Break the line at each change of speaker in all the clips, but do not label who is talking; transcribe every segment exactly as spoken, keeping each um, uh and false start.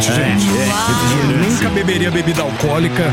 refrigerante,
É,
gente.
é,
Eu nunca beberia bebida alcoólica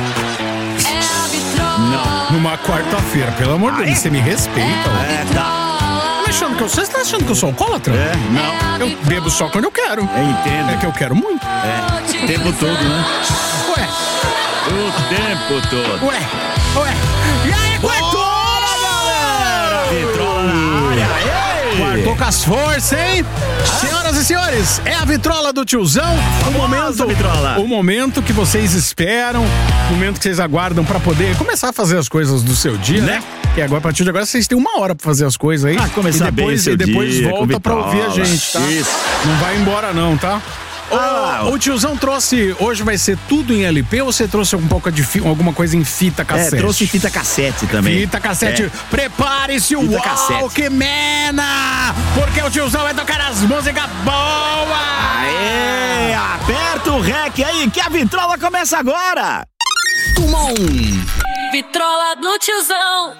Não.
numa quarta-feira. Pelo amor de Deus, você me respeita. ó.
É, tá.
Tá achando que eu, você tá achando que eu sou alcoólatra?
É, não.
Eu bebo só quando eu quero.
Eu entendo.
É que eu quero muito.
É, o tempo todo, né?
Ué,
O tempo todo.
ué, ué. E aí, quartou?
Vitrola na área. Ei!
Quartou com as forças, hein? Senhoras e senhores, é a vitrola do tiozão. O momento,
vitrola.
o momento que vocês esperam, o momento que vocês aguardam pra poder começar a fazer as coisas do seu dia, né?
Né?
E agora, a partir de agora, vocês têm uma hora pra fazer as coisas aí.
Ah, começar
e depois,
bem seu
E depois
dia, com
volta pra
vitrola.
ouvir a gente, tá?
Isso.
Não vai embora não, tá?
Ah,
o, o tiozão trouxe, hoje vai ser tudo em L P ou você trouxe um pouco de fi, alguma coisa em fita
É,
cassete?
trouxe fita cassete também.
Fita cassete.
É.
Prepare-se o
Fita cassete.
Walkman, porque o tiozão vai tocar as músicas boas.
Aê, aperta o rec aí que a vitrola começa agora. Tuma um.
Vitrola do tiozão.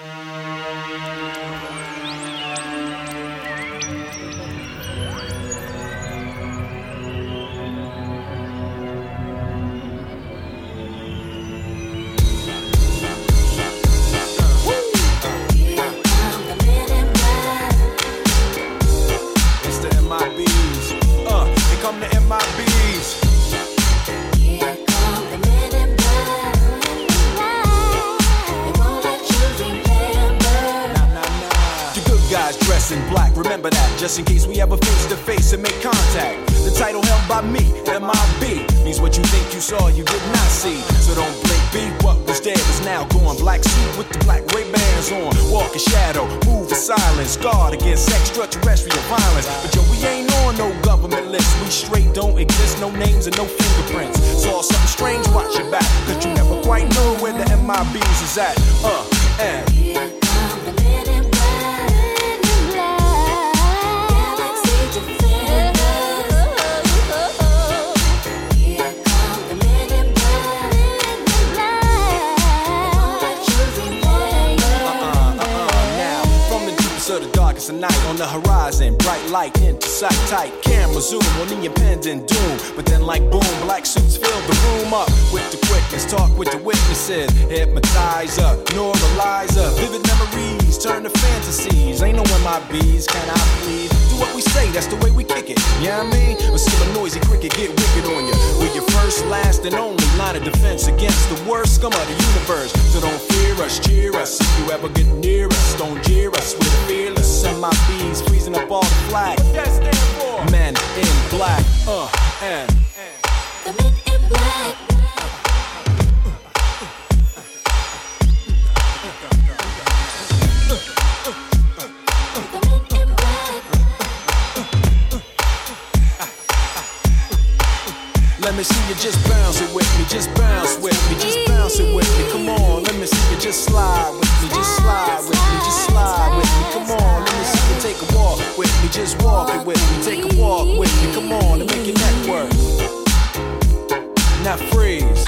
It's the M I Bs. Uh, here come the M I Bs. Nah, nah, nah. The good guys dress in black. Remember that, just in case we ever face to face and make contact. The title held by me, M I B, means what you think you saw, you did not see. So don't blink, be what was dead is now gone. Black suit with the black Ray-Bans on. Walk in shadow, move in silence. Guard against extraterrestrial violence. But yo, we ain't on no government list. We straight don't exist, no names and no fingerprints. Saw something strange, watch your back. Cause you never quite know where the M I Bs is at. Uh, and of the darkest of night on the horizon, bright light into sight tight. Camera zoom on the impending doom, but then like boom, black suits fill the room up with the quickness. Talk with the witnesses, hypnotizer, normalizer, vivid memories turn to fantasies. Ain't no M I Bs, can I please? Do what we say, that's the way we kick it. You know what I mean? But still a noisy cricket get wicked on you. We're your first, last, and only line of defense against the worst scum of the universe. So don't fear us, cheer us. If you ever get near us, don't jeer us. We're fearless. M I Bs freezing up all the flag. What that stand for? Men in black. Uh, and, and.
The men in black.
Let me see you just bounce it with me, just bounce with me, just bounce it with me. Come on, let me see you just slide with me, just slide with me, just slide with me. Come on, let me see you take a walk with me, just walk it with me, take a walk with me. Come on, and make your neck work. Now freeze.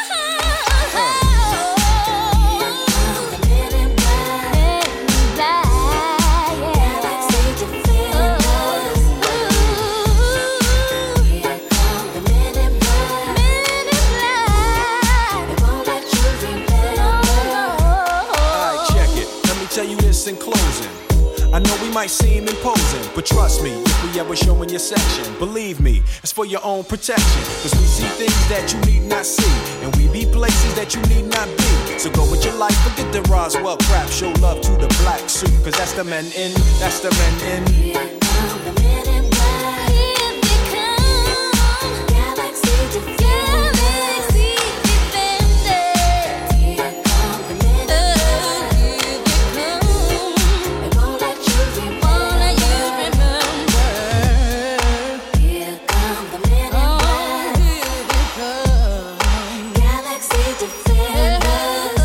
In closing, I know we might seem imposing, but trust me, if we ever show in your section, believe me, it's for your own protection. Cause we see things that you need not see, and we be places that you need not be. So go with your life, forget the Roswell crap, show love to the black suit, cause that's the men in, that's the men in.
Here come the men in black. Here they come. Galaxy Defenders. Galaxy Defenders. Here come the men in black. Here they come. They won't let you remember. Won't let you remember. Here come the men in black. Here they come. Galaxy Defenders.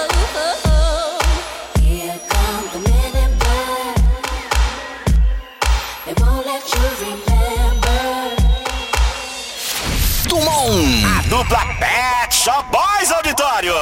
Here come the men in black. They won't let you remember.
Tumon. A dupla Pet Shop Boys Auditório.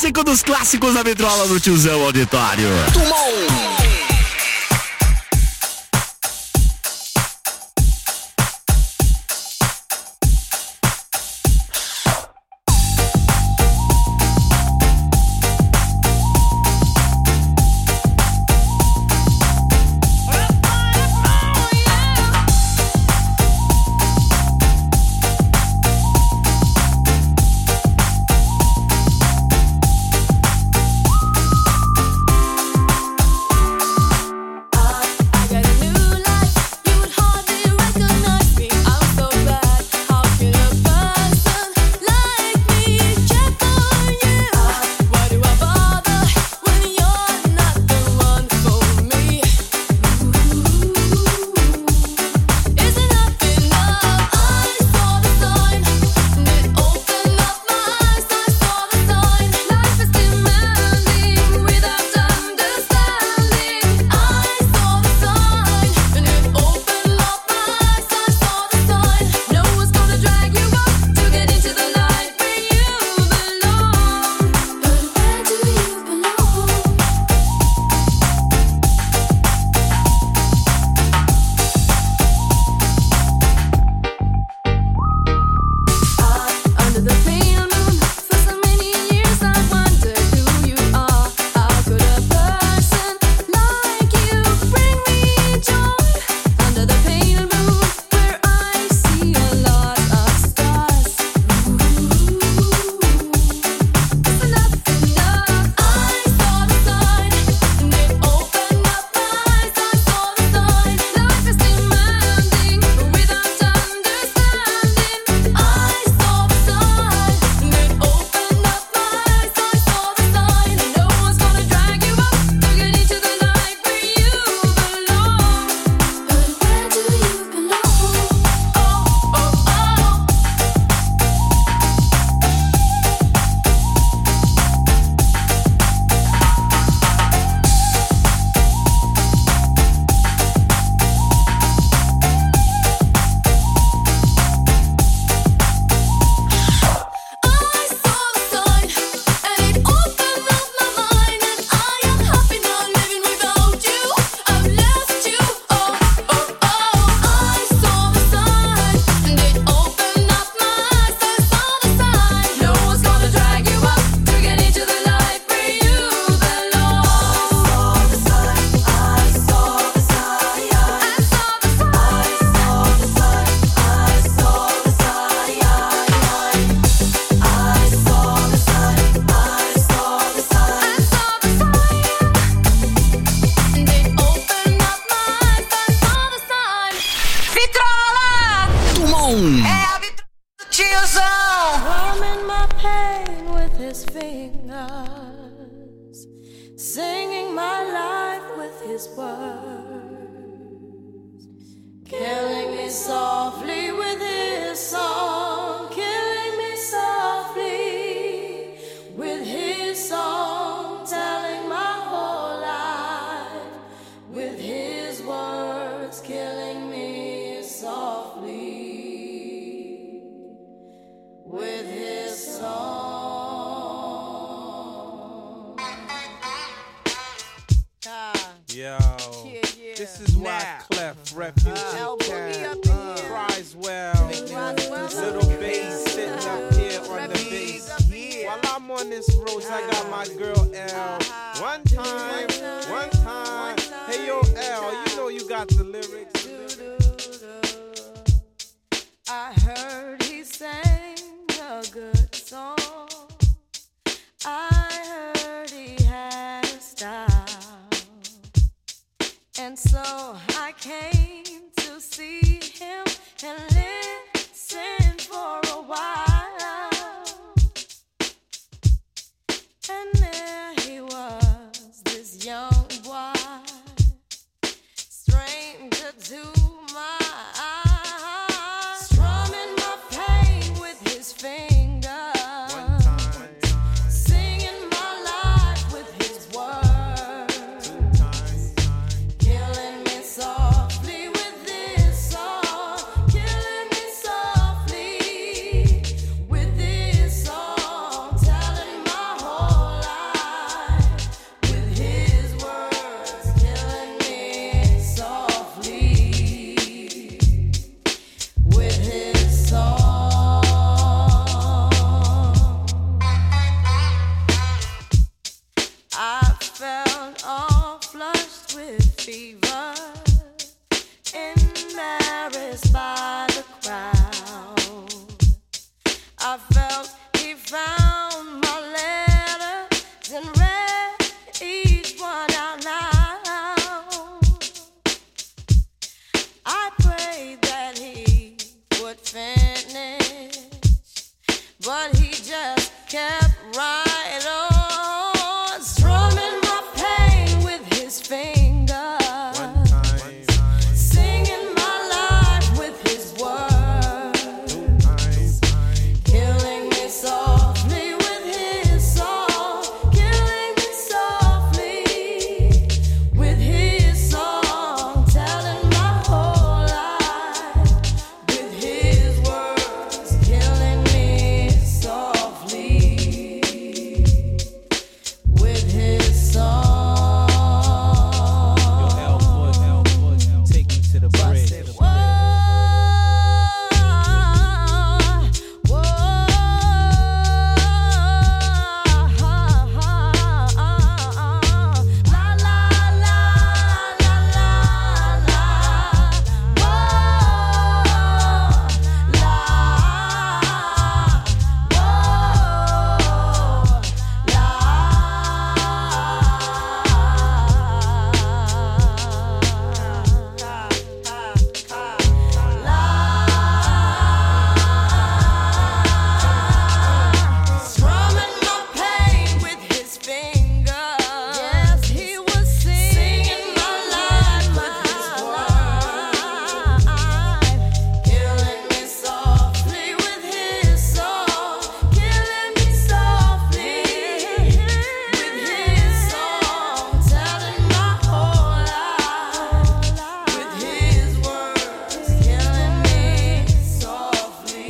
clássico dos clássicos da vitrola do tiozão auditório.
Tumon.
Singing my life with his words, killing me softly with his song, killing me softly with his song, telling my whole life with his words, killing me softly with his song.
Yo, yeah, yeah. This is why Clef, Refugee, uh, Cat, uh, Criswell, Little Bass sitting up here on the bass. While I'm on this road, I got my girl L. One time, one time. Hey yo, L, you know you got the lyrics.
I heard he sang a good song. I heard he had a style. And so I came to see him and listen for a while. And there he was, this young boy, stranger to my eyes, strumming my pain with his fingers.
One time, one time.
Singing my life with his words.
Two times,
Killing me softly with this song, killing me finish, but he just kept right on, strumming my pain with his fingers, singing my life with his words, killing me softly with his song, killing me softly with his song, telling my whole life with his words, killing me softly with his song.
Yo, L Book, L Book, take me to the bridge.
Whoa, whoa, la la la la la la, whoa, la, strumming my pain with his fingers. Yes, he was singing my life with his words, killing me softly with his song, killing me softly with his song, telling my whole life with his words, killing me softly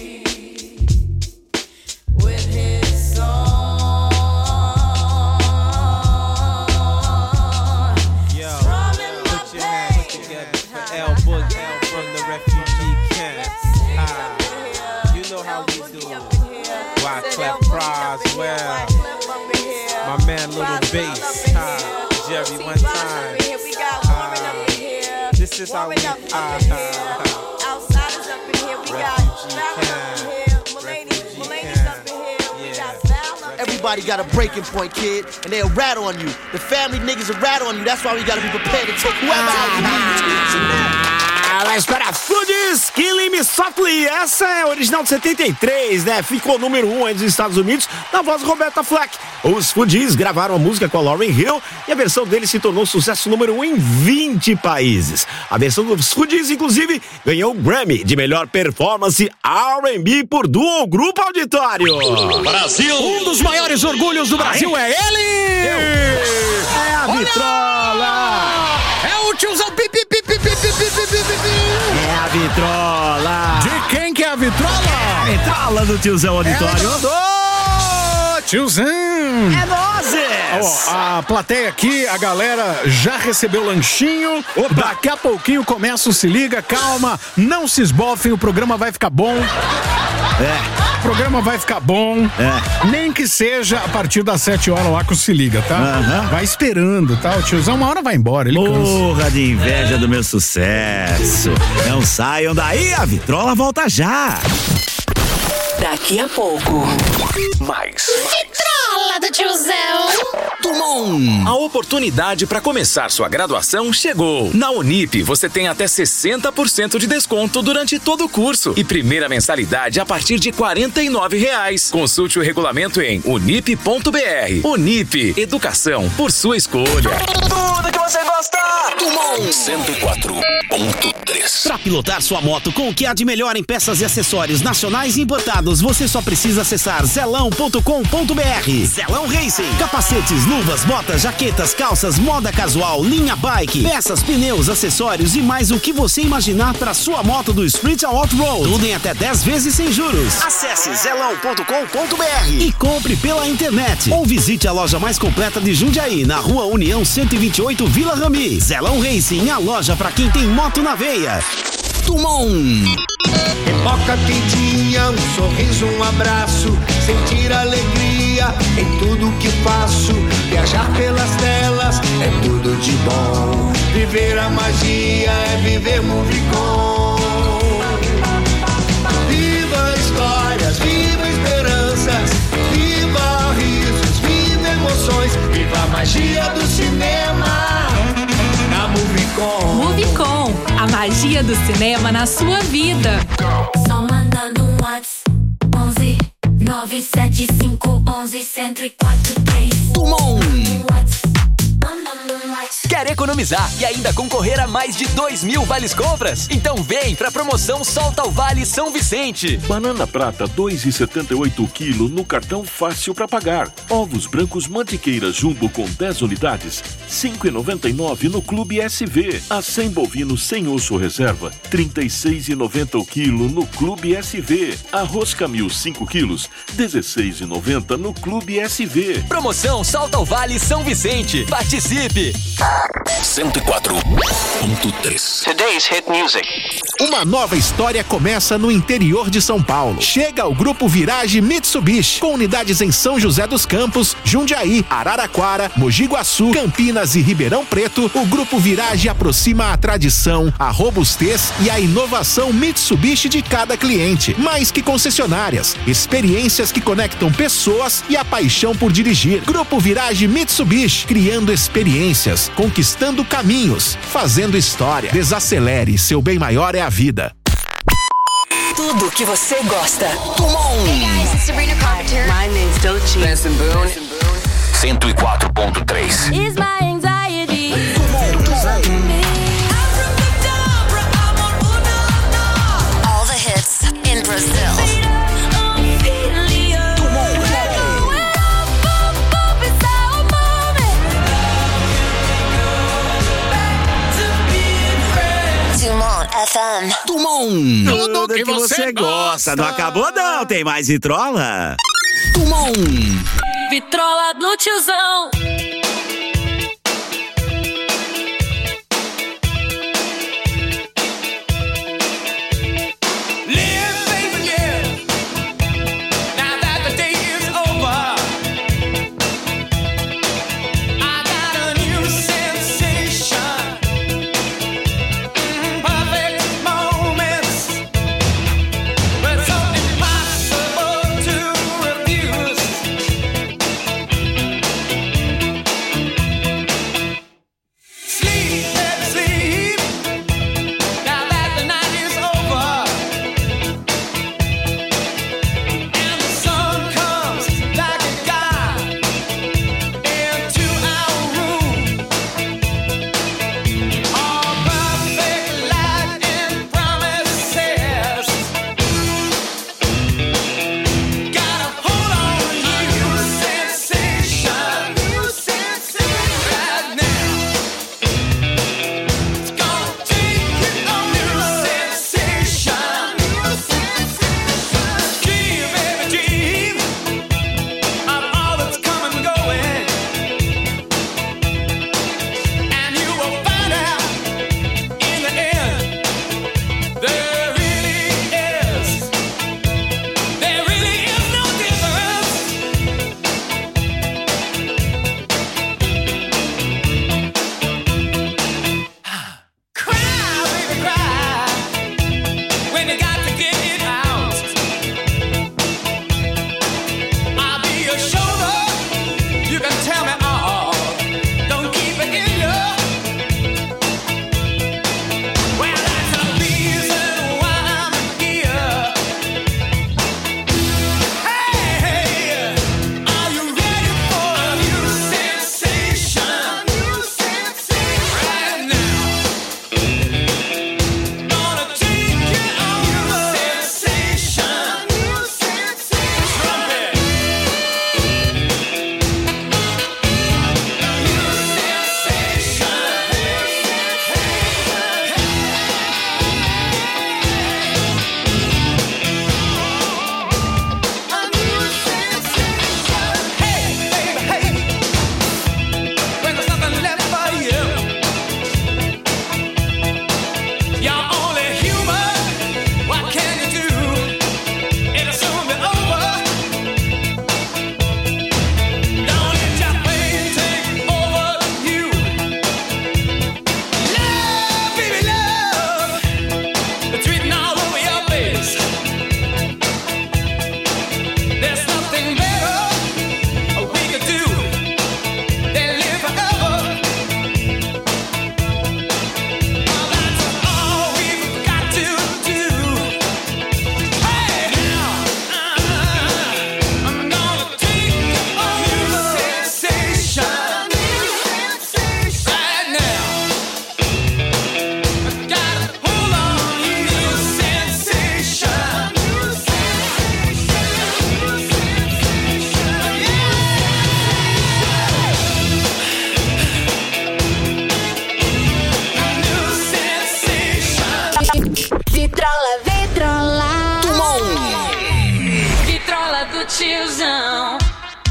with his song.
Yo,
Strumming my
put your hands
pain.
together for L Book, L from the refugee camp. Ah, you know how we do. Wyclef Croswell, my man Little Bass, ah, Jerry one time. Ah, this is how we, ah, ah,
Outsiders up in here, we got
Refugee
Val up
camp.
in here, Mulaney,
Refugee
Mulaney's
camp.
up in here, we
Yeah.
got Val up in here.
Everybody got a breaking point, kid, and they'll rat on you. The family niggas will rat on you. That's why we gotta be prepared to take whoever out you need.
Ela espera Foodies, Killing Me Softly. Essa é original de setenta e três, né? Ficou número um aí nos Estados Unidos, na voz de Roberta Flack. Os Foodies gravaram a música com a Lauryn Hill e a versão dele se tornou sucesso número um em vinte países. A versão dos Foodies, inclusive, ganhou o Grammy de melhor performance R and B por duo ou grupo auditório.
Um dos maiores orgulhos do Brasil é ele!
É a Vitrola!
É o tiozão pi, pi, pi, pi, pi, pi, pi, pi, pi, pi, pi.
É a Vitrola!
De quem que é a vitrola?
Vitrola do tiozão auditório.
Do tiozão!
É nozes!
Ó, a plateia aqui, a galera já recebeu lanchinho. Daqui a pouquinho começa o Se Liga. Calma, não se esbofem, o programa vai ficar bom.
É.
O programa vai ficar bom.
É.
Nem que seja a partir das sete horas lá com o Se Liga, tá?
Aham.
Vai esperando, tá? O tiozão uma hora vai embora, ele cansa.
Porra de inveja do meu sucesso. Não saiam daí, a Vitrola volta já.
Daqui a pouco.
Mais.
Vitrola do tiozão.
A oportunidade para começar sua graduação chegou. Na Unip, você tem até sessenta por cento de desconto durante todo o curso e primeira mensalidade a partir de quarenta e nove reais. Consulte o regulamento em unip ponto br. Unip, educação por sua escolha.
Tudo que você gosta!
cento e quatro ponto três.
Para pilotar sua moto com o que há de melhor em peças e acessórios nacionais e importados, você só precisa acessar zelão ponto com ponto br. Zelão Racing. Capacetes, luvas, botas, jaquetas, calças, moda casual, linha bike, peças, pneus, acessórios e mais o que você imaginar para sua moto do Street ao Off-Road. Tudo em até dez vezes sem juros. Acesse zelão ponto com ponto br e compre pela internet. Ou visite a loja mais completa de Jundiaí, na Rua União cento e vinte e oito, Vila Rami. Zelão Racing, a loja para quem tem moto na veia.
Pipoca quentinha, um sorriso, um abraço, sentir alegria em tudo que faço. Viajar pelas telas é tudo de bom. Viver a magia é viver Movicon. Viva histórias, viva esperanças, viva risos, viva emoções, viva a magia do cinema. Na Movicon.
Movicon, a magia do
do cinema na sua vida.
Só mandando um WhatsApp. onze nove sete cinco onze cento e quatro três.
Dumont. Quer economizar e ainda concorrer a mais de dois mil vales compras? Então vem pra promoção Solta o Vale São Vicente.
Banana prata dois reais e setenta e oito o quilo no cartão fácil pra pagar. Ovos brancos Mantiqueira Jumbo com dez unidades, cinco reais e noventa e nove no Clube S V. Acém bovino sem osso reserva, trinta e seis reais e noventa o quilo no Clube S V. Arroz Camil cinco quilos, dezesseis reais e noventa no Clube S V.
Promoção Solta o Vale São Vicente. Participe!
cento e quatro ponto três.
Today's hit music.
Uma nova história começa no interior de São Paulo. Chega o Grupo Virage Mitsubishi, com unidades em São José dos Campos, Jundiaí, Araraquara, Mogi Guaçu, Campinas e Ribeirão Preto. O Grupo Virage aproxima a tradição, a robustez e a inovação Mitsubishi de cada cliente. Mais que concessionárias, experiências que conectam pessoas e a paixão por dirigir. Grupo Virage Mitsubishi, criando experiências, conquistando caminhos, fazendo história. Desacelere, seu bem maior é a vida.
Tudo que você gosta.
Dumont. Hey guys, it's Sabrina Carpenter.
My name's Doechii.
Benson Boone.
cento e quatro ponto três.
Is my anxiety.
All the hits in Brazil. Dumont F M.
Dumont. Tudo, Tudo que, que você, você gosta. gosta. Não acabou não, tem mais vitrola. Dumont.
Vitrola do tiozão. tiozão.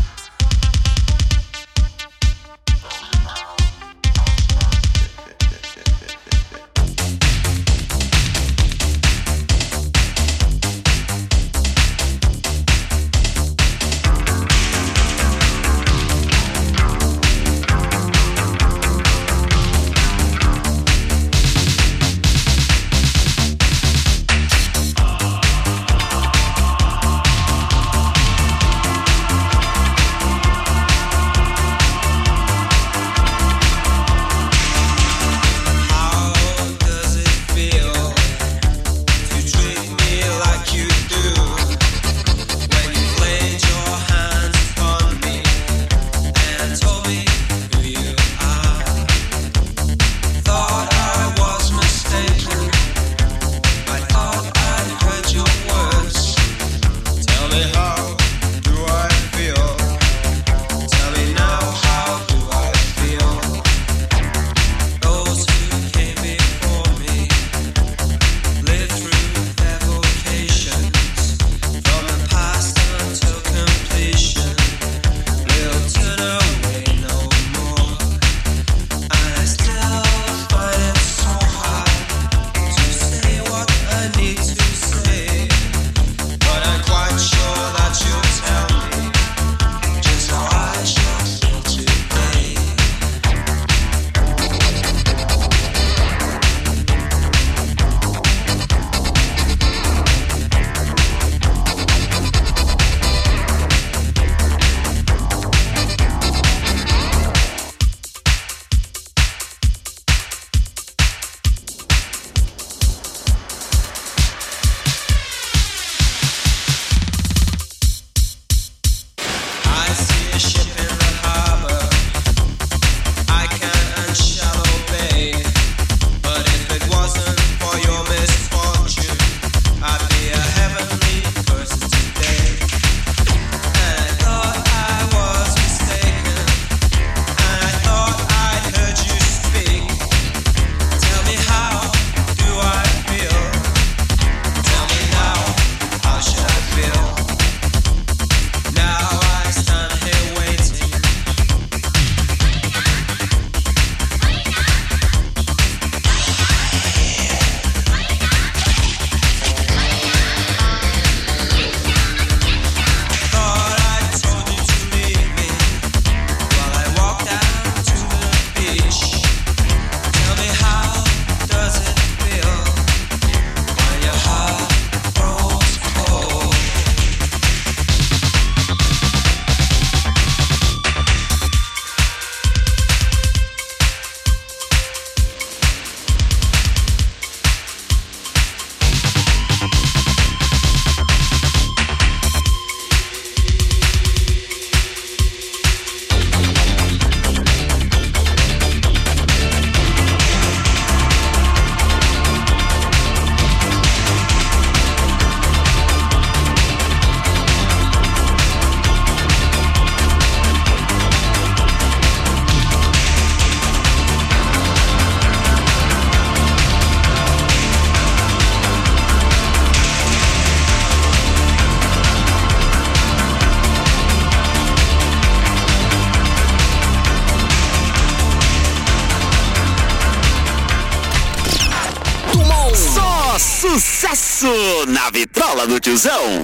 Sucesso na vitrola do tiozão.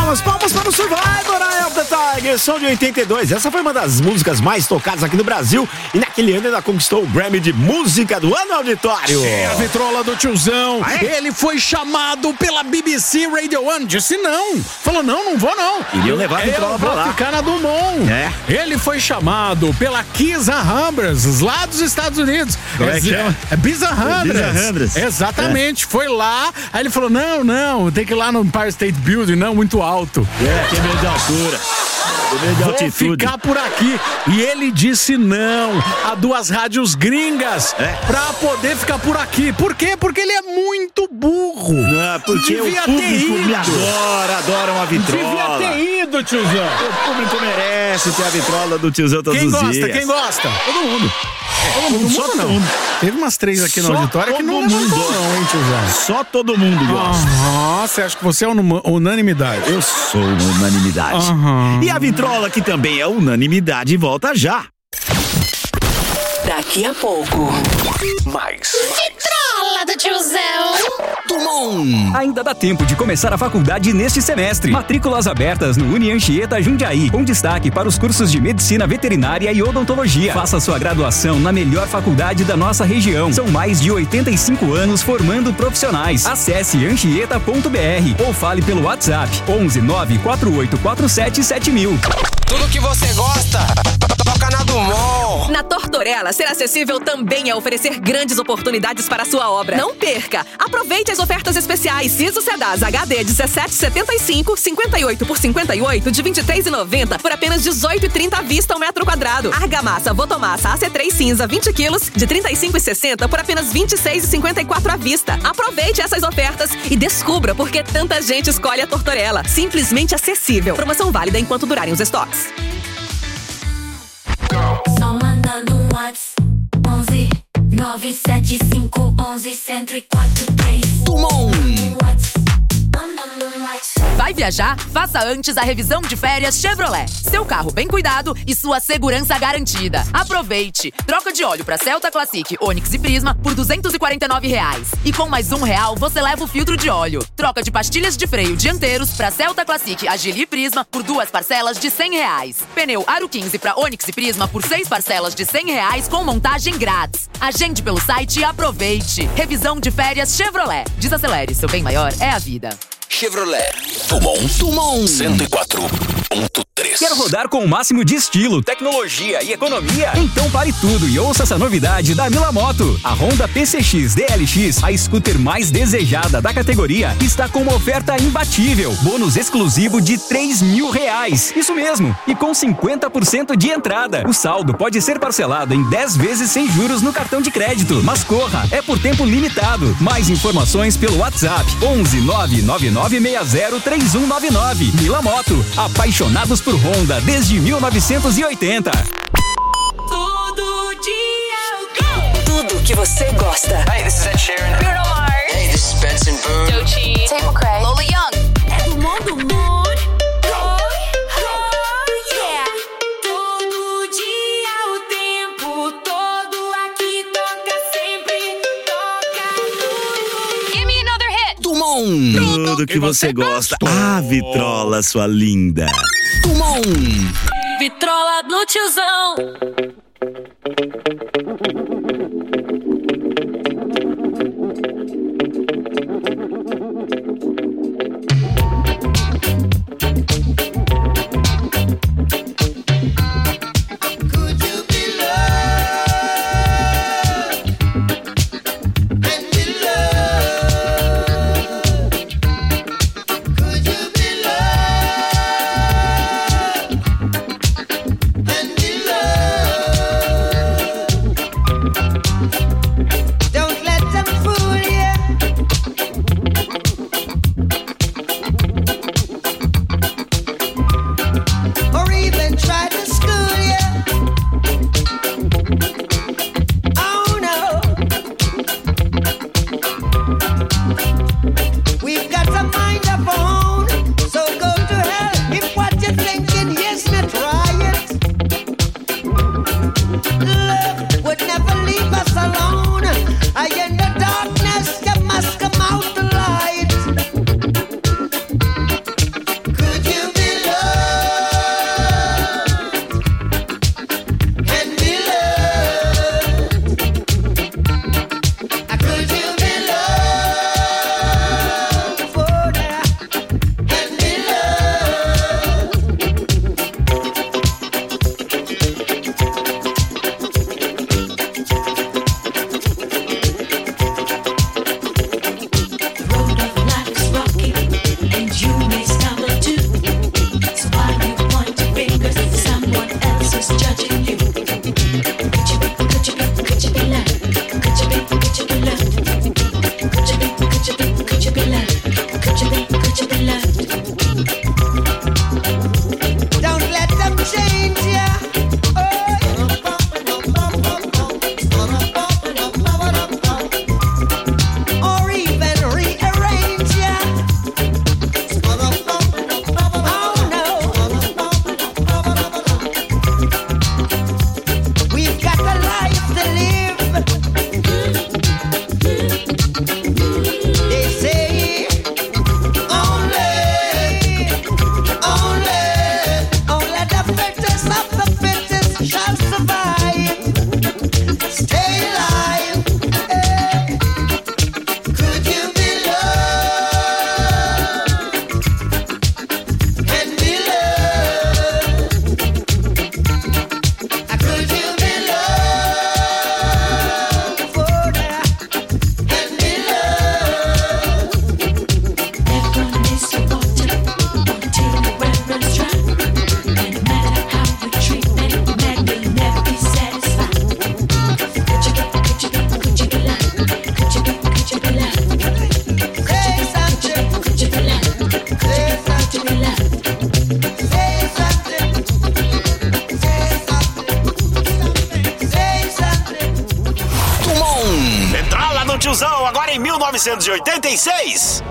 Palmas, palmas para o Survivor, Eye of the Tiger, som de oitenta e dois. Essa foi uma das músicas mais tocadas aqui no Brasil e naquele ano ela conquistou o Grammy de Música do Ano Auditório.
É a vitrola do tiozão.
Ah, é?
Ele foi chamado pela B B C Radio One. Disse não. Falou, não, não vou não.
Iriam levar a vitrola
Eu
pra
vou
lá.
ficar na Dumont.
É.
Ele foi chamado pela Kiss Alhambras, lá dos Estados Unidos.
Como é que chama?
É Biz Alhambras.
Biz Alhambras.
Exatamente. É. Foi lá. Aí ele falou, não, não, tem que ir lá no Empire State Building, não, muito alto.
É, tem medo de altura. Tem medo de
Vou
altitude.
ficar por aqui. E ele disse não a duas rádios gringas
É.
pra poder ficar por aqui. Por quê? Porque ele é muito burro.
Ah, porque
Devia
o
ter
público
ido.
me adora, adora uma vitrola.
Devia ter ido, tiozão.
O público merece ter a vitrola do tiozão todos
Quem
os
gosta?
dias.
Quem gosta?
Todo mundo.
Todo mundo,
Só
todo
todo
mundo.
mundo.
Teve umas três aqui no
Só
auditório que não
todo
levantou
mundo.
não, hein, tiozão?
Só todo mundo gosta.
Aham, você acha que você é unuma- unanimidade?
Eu sou unanimidade.
Aham.
E a vitrola, que também é unanimidade, volta já.
Daqui a pouco.
Mais.
Vitrola do tiozão.
Dumont.
Ainda dá tempo de começar a faculdade neste semestre. Matrículas abertas no Unianchieta Jundiaí, com destaque para os cursos de Medicina Veterinária e Odontologia. Faça sua graduação na melhor faculdade da nossa região. São mais de oitenta e cinco anos formando profissionais. Acesse anchieta ponto b r ou fale pelo WhatsApp onze nove quatro oito quatro sete sete mil.
Tudo que você gosta, toca na Dumont.
Na Tortorella, ser acessível também é oferecer grandes oportunidades para a sua obra. Não perca! Aproveite as ofertas especiais. Siso Sedaz H D dezessete setenta e cinco, cinquenta e oito por cinquenta e oito de vinte e três reais e noventa por apenas dezoito reais e trinta à vista ao metro quadrado. Argamassa Votomassa A C três cinza vinte quilos de trinta e cinco reais e sessenta por apenas vinte e seis reais e cinquenta e quatro à vista. Aproveite essas ofertas e descubra por que tanta gente escolhe a Tortorella. Simplesmente acessível. Promoção válida enquanto durarem os estoques.
Só mandando um Whats onze nove sete cinco onze cento e quatro três.
Dumont.
Vai viajar? Faça antes a revisão de férias Chevrolet. Seu carro bem cuidado e sua segurança garantida. Aproveite! Troca de óleo para Celta Classic, Onix e Prisma por duzentos e quarenta e nove reais. E com mais um real você leva o filtro de óleo. Troca de pastilhas de freio dianteiros para Celta Classic, Agile e Prisma por duas parcelas de cem reais. Pneu Aro quinze para Onix e Prisma por seis parcelas de cem reais com montagem grátis. Agende pelo site e aproveite. Revisão de férias Chevrolet. Desacelere, seu bem maior é a vida.
Chevrolet. Dumont. Dumont. cento e quatro ponto três.
Quer rodar com o máximo de estilo, tecnologia e economia? Então pare tudo e ouça essa novidade da Milamoto. A Honda P C X D L X, a scooter mais desejada da categoria, está com uma oferta imbatível. Bônus exclusivo de três mil reais. Isso mesmo, e com cinquenta por cento de entrada. O saldo pode ser parcelado em dez vezes sem juros no cartão de crédito. Mas corra, é por tempo limitado. Mais informações pelo WhatsApp onze nove nove nove seis zero três um nove nove. Milamoto, apaixonados por Honda desde mil novecentos e oitenta.
Todo dia.
Tudo que você gosta.
Hey, this is Ed Sheeran.
Bruno Mars.
Hey, this is Benson Boone.
Doechii.
Tate McRae.
Lola Young.
É do mundo, mundo. Yeah.
Todo dia, o tempo todo aqui toca sempre, toca tudo. Give me another hit.
Dumont. Tudo que você gosta. Ah, vitrola, sua linda. Dumont.
Vitrola no tiozão.
And
novecentos e oitenta e seis.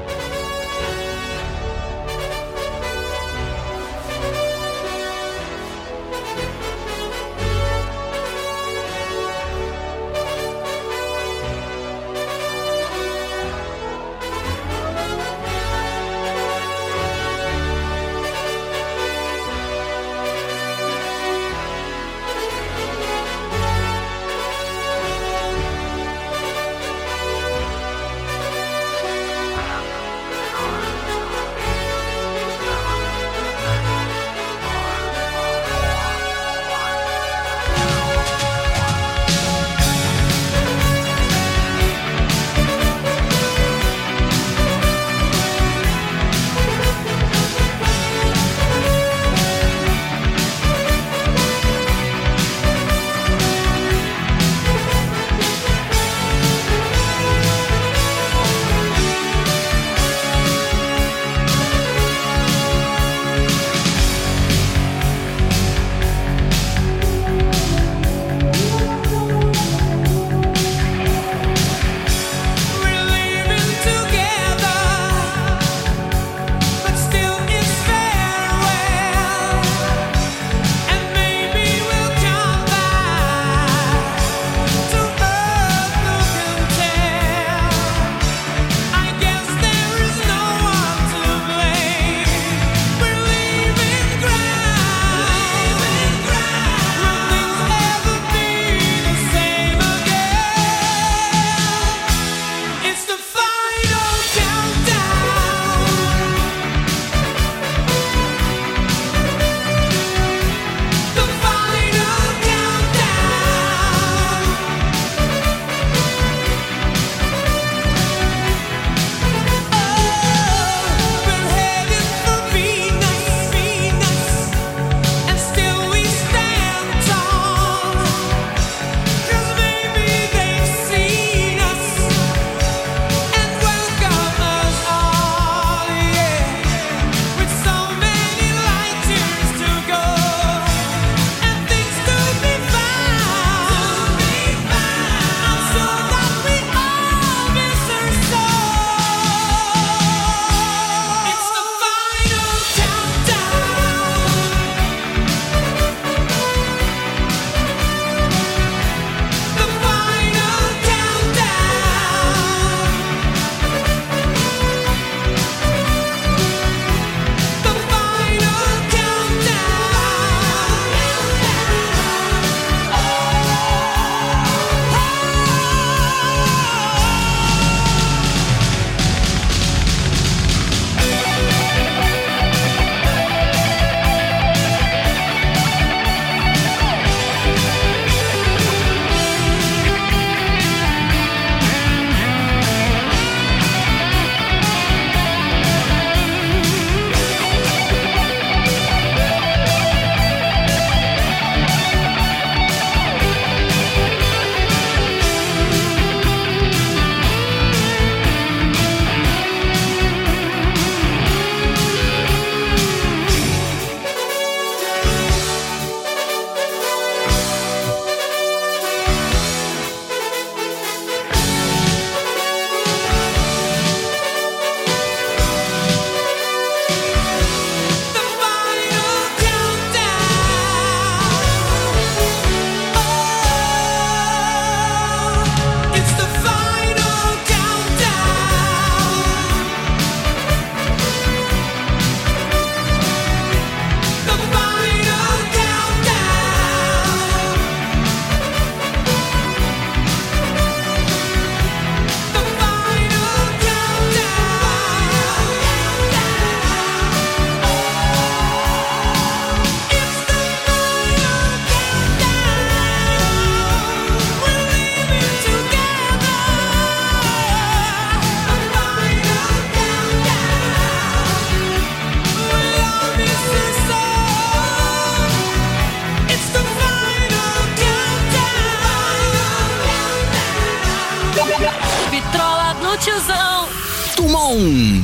tiozão.
Tumon.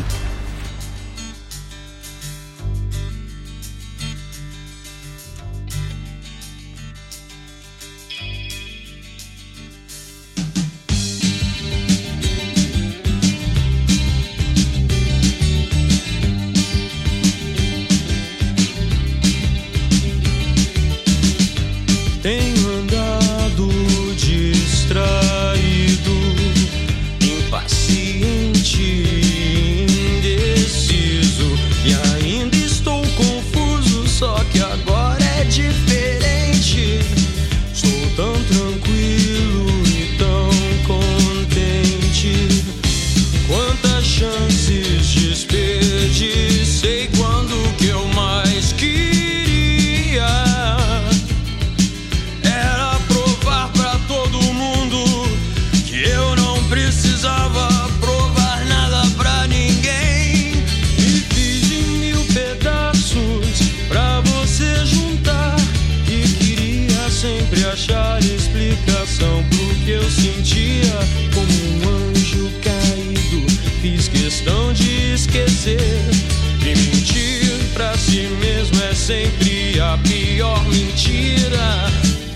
sempre a pior mentira.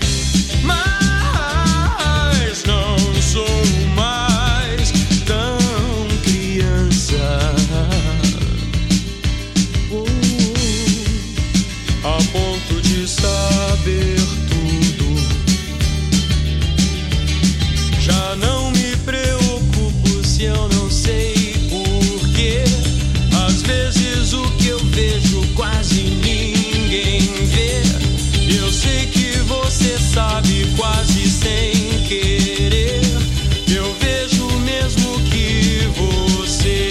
Mas não sou mais tão criança, uh, a ponto de saber tudo. Já não me preocupo se eu não sei porquê. Às vezes o que eu vejo quase ninguém vê. Eu sei que você sabe quase sem querer. Eu vejo mesmo que você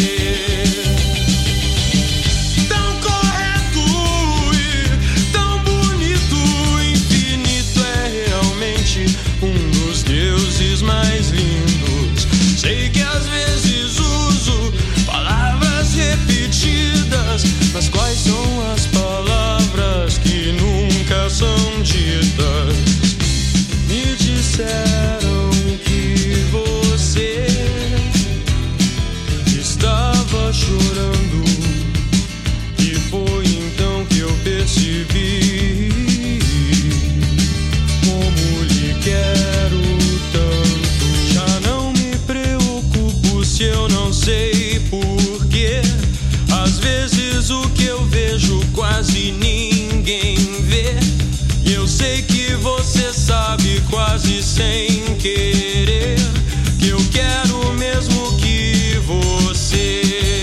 tão correto e tão bonito, infinito, é realmente um dos deuses mais lindos. Sei que às vezes uso palavras repetidas, mas quais são as palavras que nunca são ditas? Me disseram que você estava chorando, e foi então que eu percebi como lhe quero tanto. Já não me preocupo se eu não sei porquê. Às vezes o que eu vejo quase ninguém vê. E eu sei que você sabe quase sem querer que eu quero mesmo que você.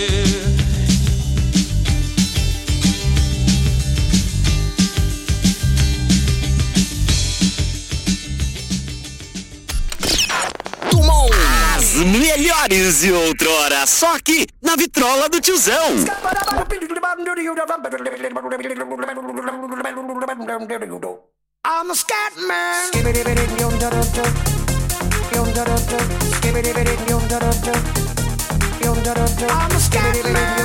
Tumon! As melhores de outrora, só aqui na vitrola do tiozão.
I'm a scat man. I'm a scat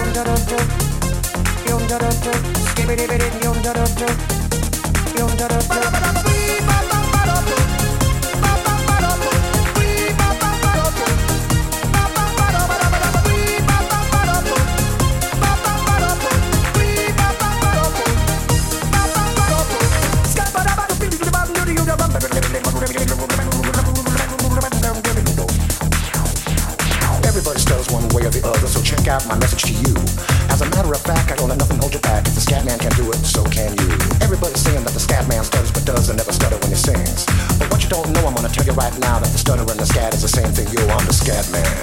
Everybody stutters one way or the other, so check out my message to you. As a matter of fact, I don't let nothing hold you back. If the scat man can do it, so can you. Everybody's saying that the scat man stutters but doesn't never stutter when he sings. But what you don't know, I'm gonna tell you right now, that the stutter and the scat is the same thing. Yo, I'm the scat man.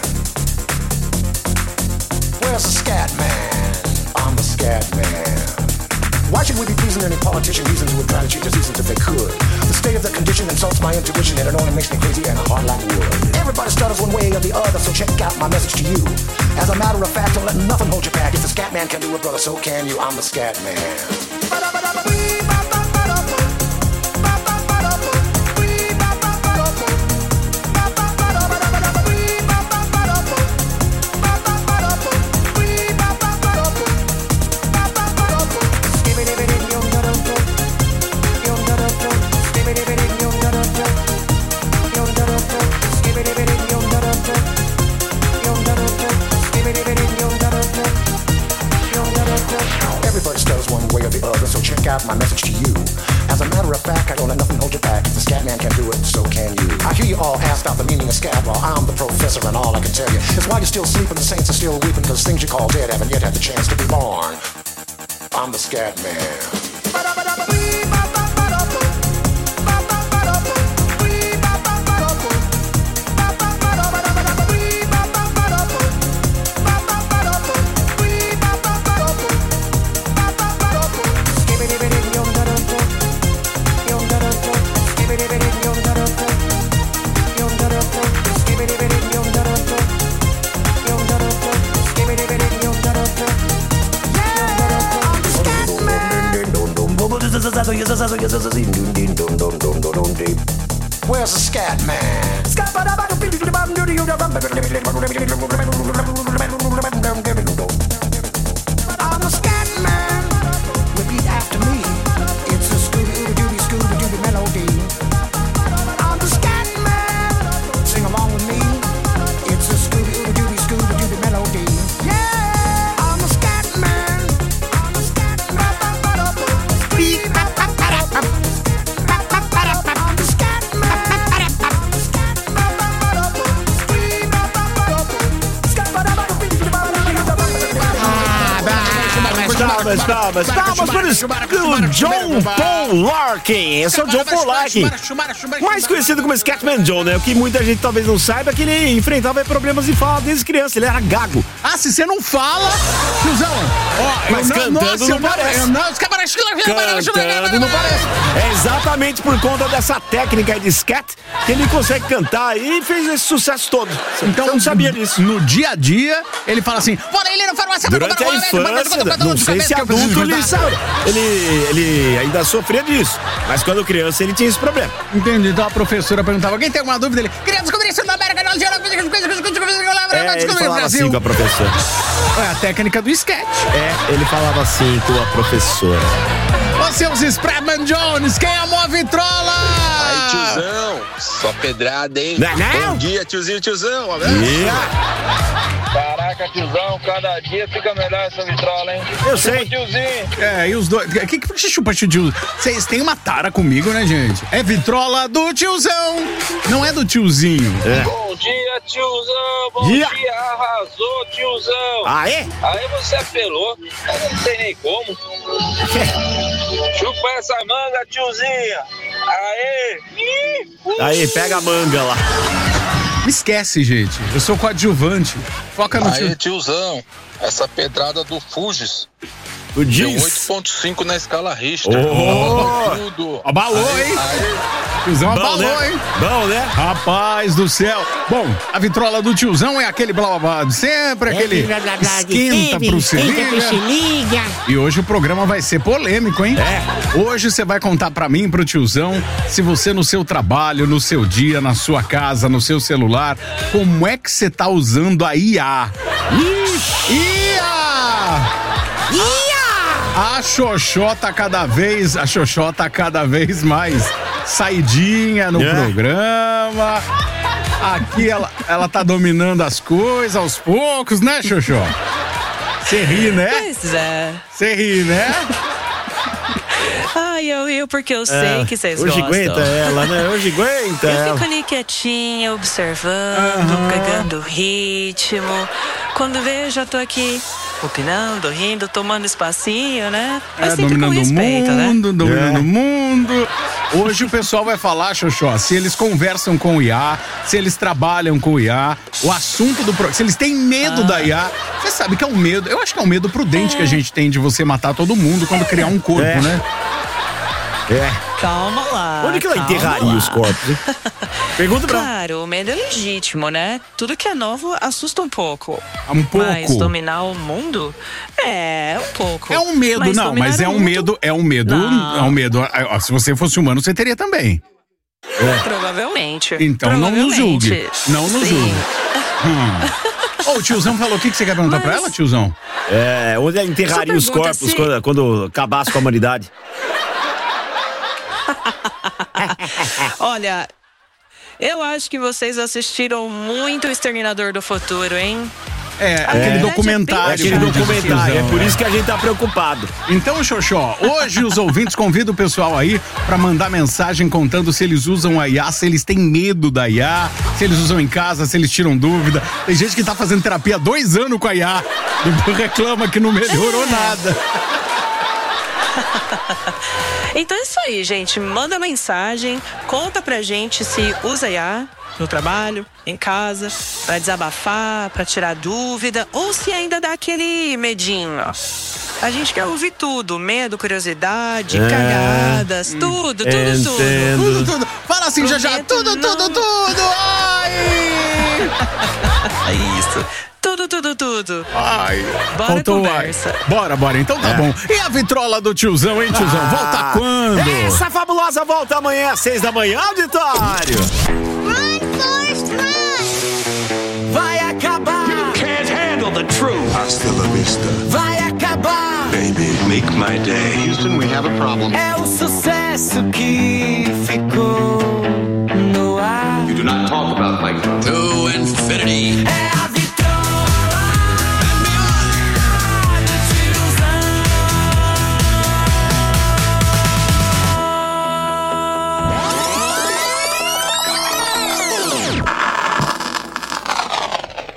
Where's the scat man? I'm the scat man. Why should we be pleasing any politician? Reasons who would try to cheat us reasons if they could. The state of the condition insults my intuition, and it only makes me crazy and hard like wood. Everybody stutters one way or the other, so check out my message to you. As a matter of fact, don't let nothing hold you back. If the scat man can do it, brother, so can you. I'm the scat man. Everybody stutters one way or the other, so check out my message to you. As a matter of fact, I don't let nothing hold you back. If the scat man can do it, so can you. I hear you all ask out the meaning of scat. Well, I'm the professor, and all I can tell you is while you're still sleeping, the saints are still weeping, because things you call dead haven't yet had the chance to be born. I'm the scat man. Where's the scat man? I'm the scat man. Repeat after me. It's a Scooby-Dooby, Scooby-Dooby melody. I'm the scat man. Sing along with me. It's a Scooby-Dooby, Scooby-Dooby melody. Yeah, I'm the scat man. I'm the scat man.
Palmas, palmas, palmas para o John Paul Larkin. Esse é o John Paul Larkin, mais conhecido como Scatman John, né? O que muita gente talvez não saiba é que ele enfrentava problemas de fala desde criança, ele era gago.
Ah, se você não fala, tiozão, ó,
mas
eu
cantando
nossa,
não
eu
parece.
Eu não, os camarões-
Cantando não parece. É exatamente por conta dessa técnica de scat que ele consegue cantar e fez esse sucesso todo.
Então,
Você não sabia disso.
No dia a dia, ele fala assim: bora ele não farmácia.
Durante a infância, não sei se adulto ele sabe. Ele, ele ainda sofria disso. Mas quando criança ele tinha esse problema.
Entendi. Então a professora perguntava: quem tem alguma dúvida? Ele queria descobrir isso na América do Sul.
É, ele falava assim com a professora.
É a técnica do sketch.
É, ele falava assim com a professora.
Ô, seus Spratman Jones, quem amou a vitrola?
Aí, tiozão, só pedrada, hein?
Não, não.
Bom dia, tiozinho, tiozão. Um abraço.
Caraca, tiozão, cada dia fica melhor essa vitrola, hein?
Eu sei.
Chupa, tiozinho.
É, e os dois. Que, que, por que você chupa tio? Vocês têm uma tara comigo, né, gente? É vitrola do tiozão, não é do tiozinho.
É.
Bom dia, tiozão. Bom
Yeah.
dia, arrasou, tiozão.
Aê?
Aí você apelou. Eu não sei nem como. Chupa essa manga, tiozinha. Aê. Ih,
Aí, pega a manga lá.
Me esquece, gente. Eu sou coadjuvante. Foca no
Aí,
tio.
tiozão, essa pedrada do Fugis.
O
Deu
Diz.
oito ponto cinco na escala Richter.
Oh.
Tudo.
Abalou,
Aí,
hein?
aí.
Tiozão
Bom,
abalou,
né?
hein?
Bom, né?
Rapaz do céu. Bom, a vitrola do tiozão é aquele blá blá blá de sempre, aquele esquenta pro se liga. E hoje o programa vai ser polêmico, hein?
É.
Hoje você vai contar pra mim, pro tiozão, se você no seu trabalho, no seu dia, na sua casa, no seu celular, como é que você tá usando a I A?
Ixi.
I A! I A! A Xoxota cada vez, a Xoxota cada vez mais saidinha no
É.
programa. Aqui ela, ela tá dominando as coisas aos poucos, né, Xoxó? Você ri, né?
Pois é.
Você ri, né?
Ai, eu rio porque eu sei
É,
que vocês
hoje
gostam.
aguenta ela, né? Hoje aguenta
Eu
ela.
fico ali quietinha, observando, pegando ritmo. Quando vejo, já tô aqui opinando, rindo, tomando espacinho, né? Mas
É,
sempre com
dominando o
respeito,
mundo,
né?
dominando
É.
o mundo. Hoje o pessoal vai falar, Xoxó, se eles conversam com o I A, se eles trabalham com o I A, o assunto do programa, se eles têm medo
Ah.
da I A. Você sabe que é um medo, eu acho que é um medo prudente que a gente tem de você matar todo mundo quando criar um corpo,
É.
né?
É.
Calma lá.
Onde que ela
calma
enterraria
lá.
os corpos, hein? Pergunta pra...
Claro, o medo é legítimo, né? Tudo que é novo assusta um pouco.
Um pouco.
Mas dominar o mundo? É, um pouco.
É um medo,
Mas
não,
dominar
mas é
o
um
mundo,
medo, é um medo,
Não.
é um medo. Ah, Se você fosse humano, você teria também.
Provavelmente.
Então não nos julgue.
Provavelmente.
Não nos
Sim.
julgue. Hum. Ô, o tiozão falou o que, que você quer perguntar pra ela, tiozão?
É, onde ela enterraria
Só
os
pergunta
corpos
se-
quando, quando acabasse com a humanidade?
Olha, eu acho que vocês assistiram muito o Exterminador do Futuro, hein?
É, aquele
É.
documentário.
É aquele
como diz o
documentário,
tiozão,
é por
é.
isso que a gente tá preocupado.
Então, Xoxó, hoje os ouvintes convidam o pessoal aí pra mandar mensagem contando se eles usam a I A, se eles têm medo da I A, se eles usam em casa, se eles tiram dúvida. Tem gente que tá fazendo terapia há dois anos com a I A e reclama que não melhorou nada.
Então é isso aí, gente. Manda mensagem, conta pra gente se usa I A no trabalho, em casa, pra desabafar, pra tirar dúvida, ou se ainda dá aquele medinho. A gente quer ouvir tudo, medo, curiosidade,
É.
cagadas, tudo, tudo,
Entendo.
tudo.
Tudo, tudo. Fala assim, já já.
Prometo
Tudo,
não-
tudo, tudo. Ai!
Isso. Tudo, tudo, tudo.
Ai.
Bora
Faltou o ar.
conversa.
Bora, bora. Então tá
É.
bom. E a vitrola do tiozão, hein, tiozão?
Ah,
Volta quando?
Essa fabulosa volta amanhã às seis da manhã, auditório. Vai acabar.
You can't handle the truth.
Hasta la vista,
Vai acabar.
baby. Make my day. Houston, we have a problem.
É o sucesso que ficou.